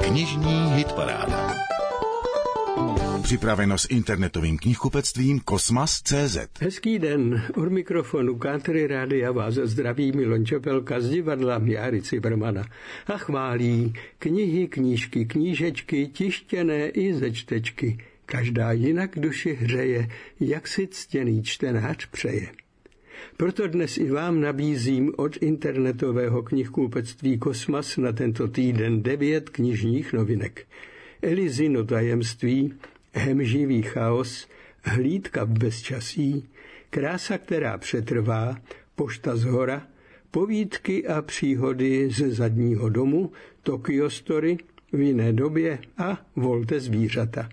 Knižní hitparáda. Připraveno s internetovým knihkupectvím Kosmas.cz. Hezký den, od mikrofonu Country Rádia vás zdraví Milan Čepelka z divadla Járy Cibermana a chválí knihy, knížky, knížečky, tištěné i ze čtečky. Každá jinak duši hřeje, jak si ctěný čtenář přeje. Proto dnes i vám nabízím od internetového knihkupectví Kosmas na tento týden 9 knižních novinek. Elizino tajemství, Hemživý chaos, Hlídka v bezčasí, Krása, která přetrvá, Pošta z hora, Povídky a příhody ze zadního domu, Tokyo Story, V jiné době a Volte zvířata.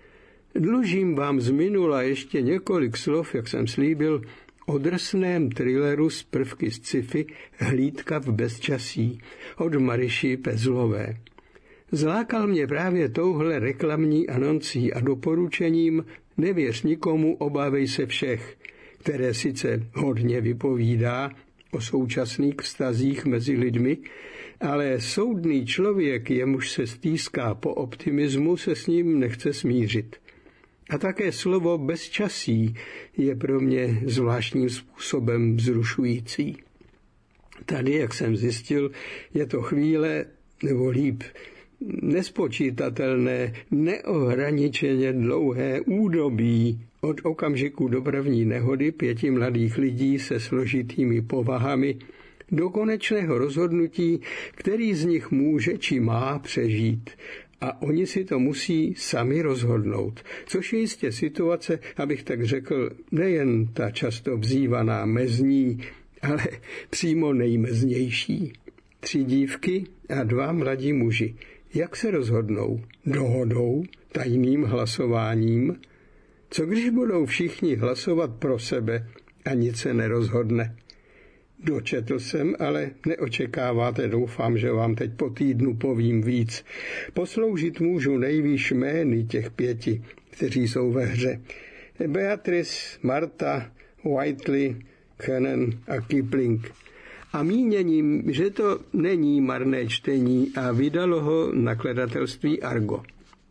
Dlužím vám z minula ještě několik slov, jak jsem slíbil, o drsném thrilleru s prvky z sci-fi Hlídka v bezčasí od Mariši Pezlové. Zlákal mě právě touhle reklamní anoncí a doporučením Nevěř nikomu, obávej se všech, které sice hodně vypovídá o současných vztazích mezi lidmi, ale soudný člověk, jemuž se stýská po optimismu, se s ním nechce smířit. A také slovo bezčasí je pro mě zvláštním způsobem vzrušující. Tady, jak jsem zjistil, je to chvíle, nebo líp, nespočítatelné, neohraničeně dlouhé údobí od okamžiku dopravní nehody 5 mladých lidí se složitými povahami do konečného rozhodnutí, který z nich může či má přežít. A oni si to musí sami rozhodnout, což je jistě situace, abych tak řekl, nejen ta často vzývaná mezní, ale přímo nejmeznější. 3 dívky a 2 mladí muži. Jak se rozhodnou? Dohodou? Tajným hlasováním? Co když budou všichni hlasovat pro sebe a nic se nerozhodne? Dočetl jsem, ale neočekáváte, doufám, že vám teď po týdnu povím víc. Posloužit můžu nejvýš jmény těch 5, kteří jsou ve hře. Beatrice, Marta, Whiteley, Cannon a Kipling. A míněním, že to není marné čtení a vydalo ho nakladatelství Argo.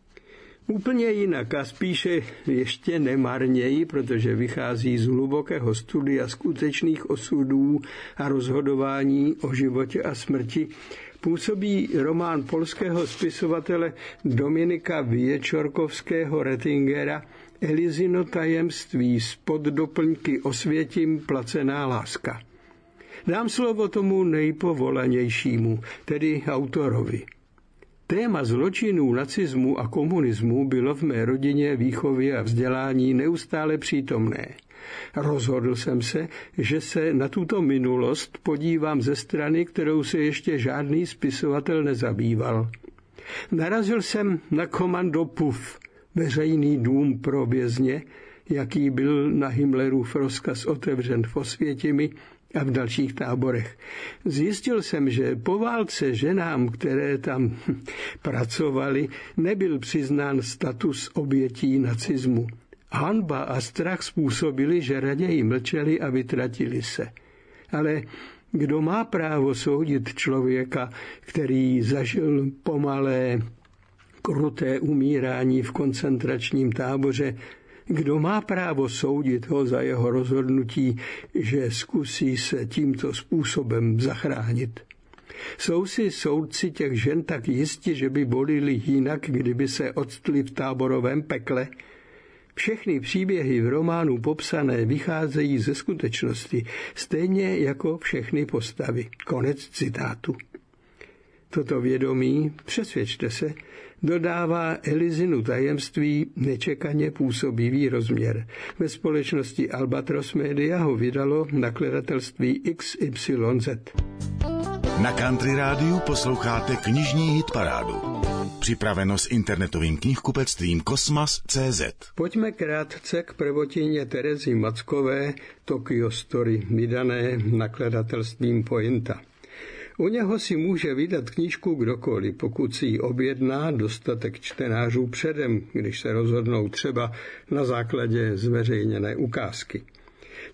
Úplně jinak a spíše ještě nemarněji, protože vychází z hlubokého studia skutečných osudů a rozhodování o životě a smrti, působí román polského spisovatele Dominika Wieczorkowskiego Rettingera Elizino tajemství z poddoplňky Osvětim placená láska. Dám slovo tomu nejpovolanějšímu, tedy autorovi. Téma zločinů nacismu a komunismu bylo v mé rodině, výchově a vzdělání neustále přítomné. Rozhodl jsem se, že se na tuto minulost podívám ze strany, kterou se ještě žádný spisovatel nezabýval. Narazil jsem na Komando Puff, veřejný dům pro vězně, jaký byl na Himmlerův rozkaz otevřen v Osvětimi a v dalších táborech. Zjistil jsem, že po válce ženám, které tam pracovaly, nebyl přiznán status obětí nacismu. Hanba a strach způsobili, že raději mlčeli a vytratili se. Ale kdo má právo soudit člověka, který zažil pomalé, kruté umírání v koncentračním táboře, kdo má právo soudit ho za jeho rozhodnutí, že zkusí se tímto způsobem zachránit? Jsou si soudci těch žen tak jisti, že by volili jinak, kdyby se octli v táborovém pekle? Všechny příběhy v románu popsané vycházejí ze skutečnosti, stejně jako všechny postavy. Konec citátu. Toto vědomí, přesvědčte se, dodává Elizinu tajemství nečekaně působivý rozměr. Ve společnosti Albatros Media ho vydalo nakladatelství XYZ. Na Country Rádiu posloucháte knižní hitparádu. Připraveno s internetovým knihkupectvím Kosmas.cz. Pojďme krátce k prvotině Terezy Mackové Tokyo Story, vydané nakladatelstvím Pointa. U něho si může vydat knížku kdokoliv, pokud si ji objedná dostatek čtenářů předem, když se rozhodnou třeba na základě zveřejněné ukázky.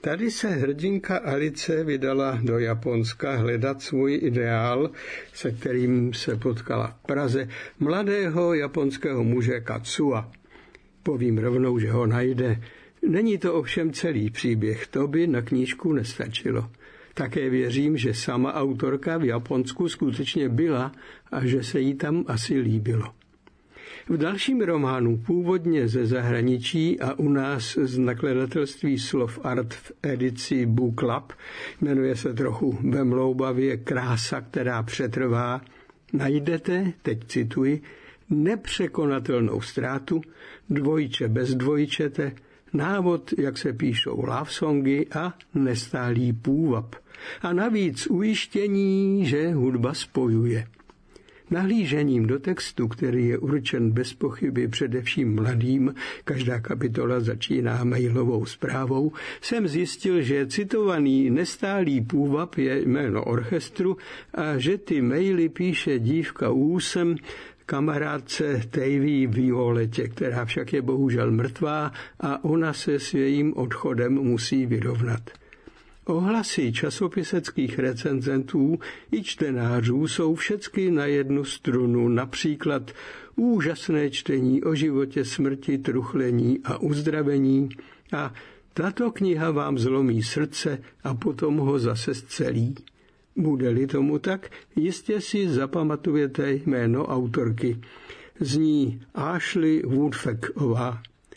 Tady se hrdinka Alice vydala do Japonska hledat svůj ideál, se kterým se potkala v Praze, mladého japonského muže Katsua. Povím rovnou, že ho najde. Není to ovšem celý příběh, to by na knížku nestačilo. Také věřím, že sama autorka v Japonsku skutečně byla a že se jí tam asi líbilo. V dalším románu, původně ze zahraničí a u nás z nakladatelství Slov Art v edici Book Club, jmenuje se trochu vemlouvavě Krása, která přetrvá, najdete, teď cituji, nepřekonatelnou ztrátu, dvojče bez dvojčete, návod, jak se píšou love songy a nestálý půvab. A navíc ujištění, že hudba spojuje. Nahlížením do textu, který je určen bez pochyby především mladým, každá kapitola začíná mailovou zprávou, jsem zjistil, že citovaný nestálý půvab je jméno orchestru a že ty maily píše dívka úsem kamarádce Tavy Violetě, která však je bohužel mrtvá a ona se s jejím odchodem musí vyrovnat. Ohlasy časopiseckých recenzentů i čtenářů jsou všecky na jednu strunu, například úžasné čtení o životě, smrti, truchlení a uzdravení a tato kniha vám zlomí srdce a potom ho zase zcelí. Bude-li tomu tak, jistě si zapamatujete jméno autorky. Zní Ashley Woodfacková.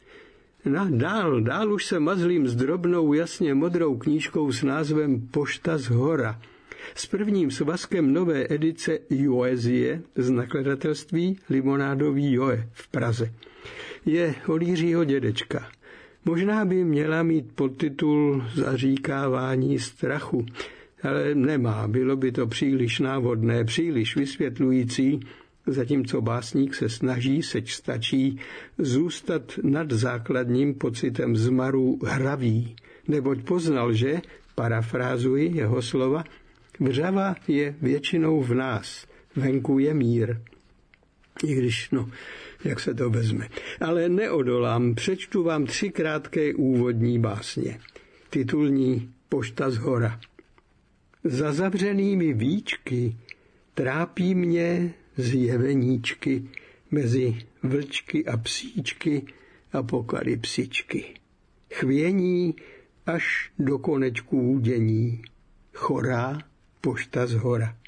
Dál už se mazlím s drobnou jasně modrou knížkou s názvem Pošta z hora. S prvním svazkem nové edice Joezie z nakladatelství Limonádový Joe v Praze. Je od Jiřího dědečka. Možná by měla mít podtitul Zaříkávání strachu, ale nemá, bylo by to příliš návodné, příliš vysvětlující, zatímco básník se snaží, seč stačí, zůstat nad základním pocitem zmaru hravý, neboť poznal, že, parafrázuji jeho slova, vřava je většinou v nás, venku je mír. I když, jak se to vezme. Ale neodolám, přečtu vám 3 krátké úvodní básně. Titulní Pošta z hora. Za zavřenými víčky trápí mě zjeveníčky mezi vlčky a psíčky apokalypsičky. Chvění až do konečků dění. Chorá pošta z hora.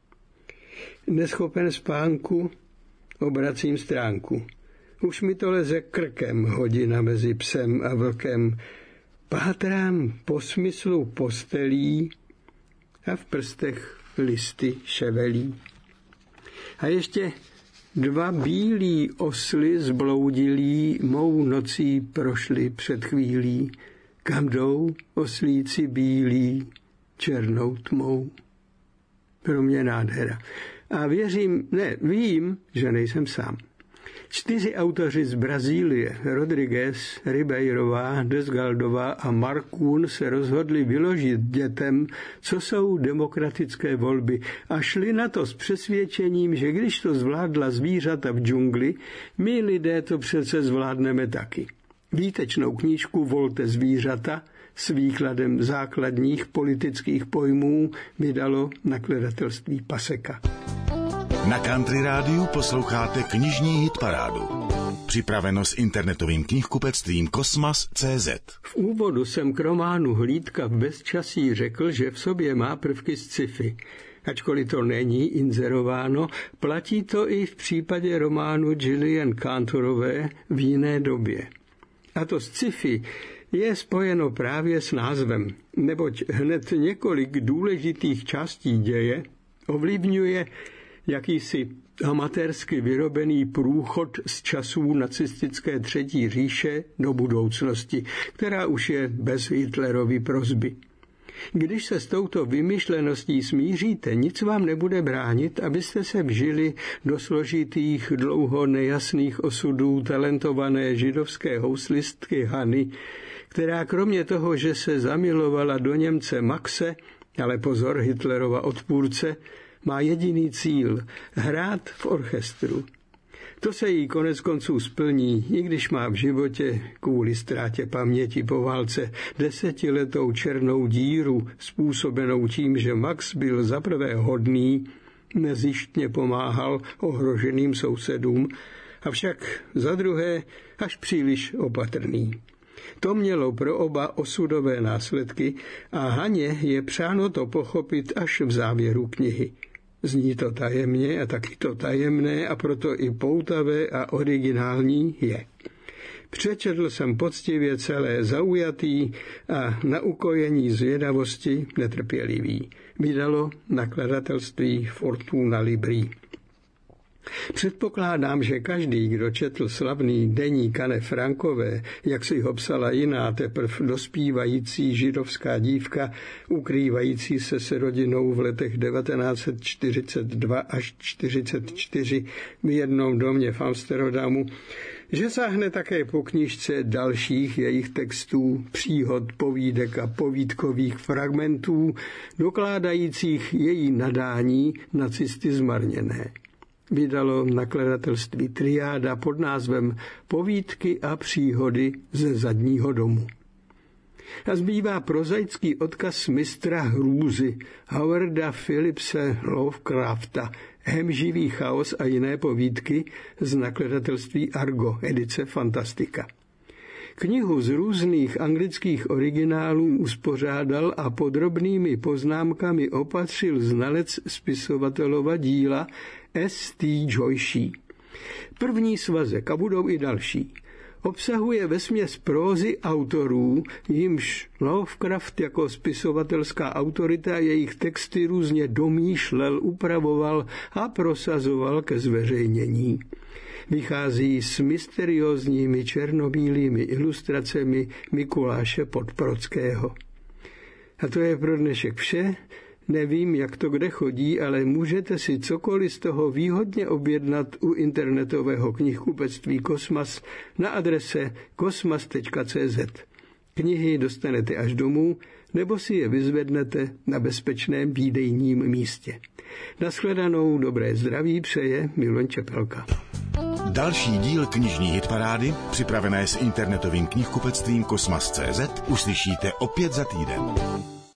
Neschopen spánku, obracím stránku. Už mi to leze krkem, hodina mezi psem a vlkem. Pátrám po smyslu postelí a v prstech listy ševelí. A ještě 2 bílí osly zbloudilí mou nocí prošli před chvílí. Kam jdou oslíci bílí černou tmou? Pro mě nádhera. A vím, že nejsem sám. 4 autoři z Brazílie, Rodriguez, Ribeirová, Desgaldová a Markún, se rozhodli vyložit dětem, co jsou demokratické volby, a šli na to s přesvědčením, že když to zvládla zvířata v džungli, my lidé to přece zvládneme taky. Výtečnou knížku Volte zvířata s výkladem základních politických pojmů vydalo nakladatelství Paseka. Na Country Rádiu posloucháte knižní hitparádu. Připraveno s internetovým knihkupectvím Kosmas.cz. V úvodu jsem k románu Hlídka v bezčasí řekl, že v sobě má prvky z sci-fi. Ačkoliv to není inzerováno, platí to i v případě románu Gillian Cantorové V jiné době. A to sci-fi je spojeno právě s názvem, neboť hned několik důležitých částí děje ovlivňuje jakýsi amatérsky vyrobený průchod z časů nacistické třetí říše do budoucnosti, která už je bez Hitlerovy prosby. Když se s touto vymyšleností smíříte, nic vám nebude bránit, abyste se vžili do složitých, dlouho nejasných osudů talentované židovské houslistky Hany, která kromě toho, že se zamilovala do Němce Maxe, ale pozor, Hitlerova odpůrce, má jediný cíl – hrát v orchestru. To se jí konec konců splní, i když má v životě kvůli ztrátě paměti po válce 10letou černou díru způsobenou tím, že Max byl zaprvé hodný, nezištně pomáhal ohroženým sousedům, avšak za druhé až příliš opatrný. To mělo pro oba osudové následky a Haně je přáno to pochopit až v závěru knihy. Zní to tajemně a taky to tajemné a proto i poutavé a originální je. Přečetl jsem poctivě celé zaujatý a na ukojení zvědavosti netrpělivý. Vydalo nakladatelství Fortuna Libri. Předpokládám, že každý, kdo četl slavný deník Anne Frankové, jak si ho psala jiná teprv dospívající židovská dívka, ukrývající se s rodinou v letech 1942 až 1944 v jednom domě v Amsterdamu, že sáhne také po knížce dalších jejich textů, příhod, povídek a povídkových fragmentů, dokládajících její nadání nacisty zmarněné. Vydalo nakladatelství Triáda pod názvem Povídky a příhody ze zadního domu. A zbývá prozaický odkaz mistra hrůzy Howarda Phillipse Lovecrafta, Hemživý chaos a jiné povídky z nakladatelství Argo, edice Fantastika. Knihu z různých anglických originálů uspořádal a podrobnými poznámkami opatřil znalec spisovatelova díla S.T. Joyce. První svazek a budou i další. Obsahuje vesměs prózy autorů, jimž Lovecraft jako spisovatelská autorita jejich texty různě domýšlel, upravoval a prosazoval ke zveřejnění. Vychází s mysteriózními černobílými ilustracemi Mikuláše Podbrodského. A to je pro dnešek vše. Nevím, jak to kde chodí, ale můžete si cokoliv z toho výhodně objednat u internetového knihkupectví Kosmas na adrese kosmas.cz. Knihy dostanete až domů, nebo si je vyzvednete na bezpečném výdejním místě. Nashledanou, dobré zdraví přeje Miloš Čepelka. Další díl knižní hitparády, připravené s internetovým knihkupectvím Kosmas.cz, uslyšíte opět za týden.